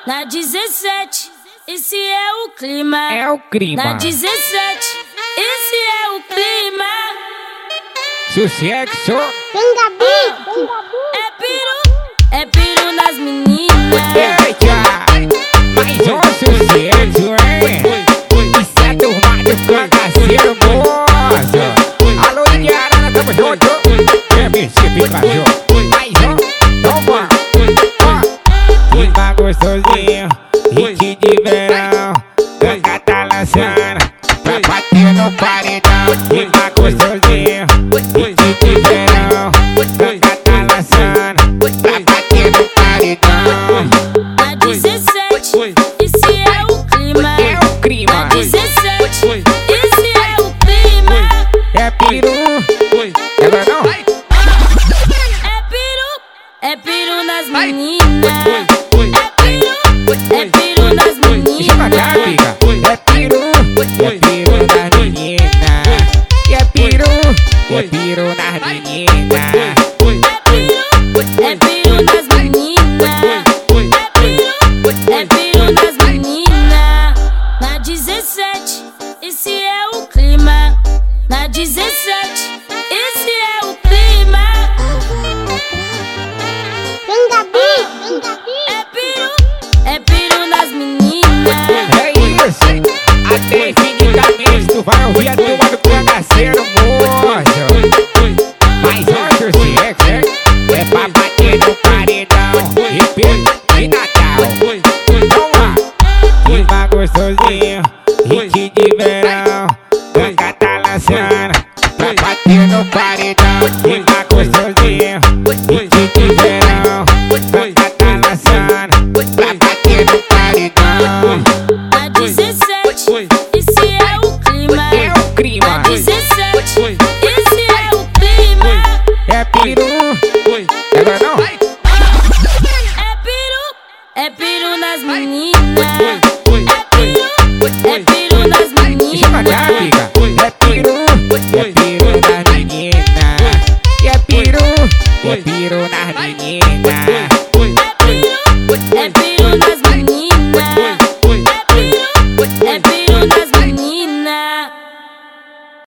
Na 17, esse é o clima. É o clima. Na 17, esse é o clima. Sucesso. É piru nas meninas. Eita, mais um sucesso, hein? Isso é turma do cangaceiro, moço. Alô, Indiana, tamo junto. MC Picajô. Mais um, toma. Clima gostosinho, hit de verão. Ganga tá lançando pra bater no paredão. Clima gostosinho, hit de verão. Ganga tá lançando pra bater no paredão. Na 17, esse é o clima. É o clima. Na 17, esse é o clima. É piru. Ela não? É piru nas meninas. É piru nas meninas. Chama cá, fica. É piru nas meninas. É piru nas meninas. É piru nas meninas. É piru nas meninas. Na 17, esse é o clima. Na 17, esse é o clima. É piru nas meninas. É isso. Até infinitamente tu vai ouvir a turma do cangaceiro, moço. Mais um sucesso, hein? É pra bater no paredão. E Natal. Vamos lá. Clima gostosinho, hit de verão. Ganga tá lançando pra bater no paredão. Clima gostosinho, hit de verão. Ganga tá lançando pra bater no paredão. Na 17, esse é o clima. É o clima. Na 17, esse é o clima. É piru. Ela não? É piru nas meninas. É piru nas meninas. Chama cá, fica. É piru nas meninas. É piru nas meninas. É piru